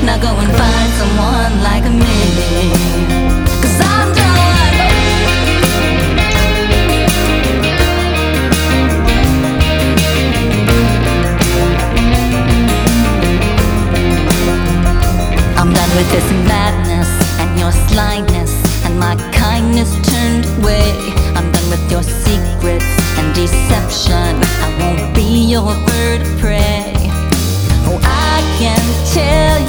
Now go and find someone like me, 'cause I'm done. I'm done with this madness and your slyness and my kindness turned away. I'm done with your secrets and deception. I won't be your bird of prey. Oh, I can tell